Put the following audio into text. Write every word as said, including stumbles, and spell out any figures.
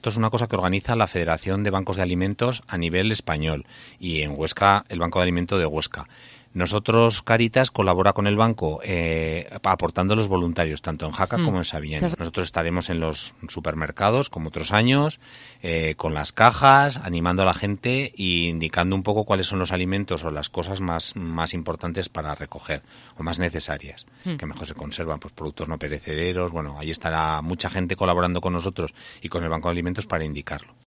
Esto es una cosa que organiza la Federación de Bancos de Alimentos a nivel español y en Huesca el Banco de Alimento de Huesca. Nosotros, Cáritas, colabora con el banco eh, aportando los voluntarios, tanto en Jaca mm. como en Sabiñánigo. Nosotros estaremos en los supermercados, como otros años, eh, con las cajas, animando a la gente e indicando un poco cuáles son los alimentos o las cosas más, más importantes para recoger o más necesarias, mm. que mejor se conservan, pues productos no perecederos. Bueno, ahí estará mucha gente colaborando con nosotros y con el Banco de Alimentos para indicarlo.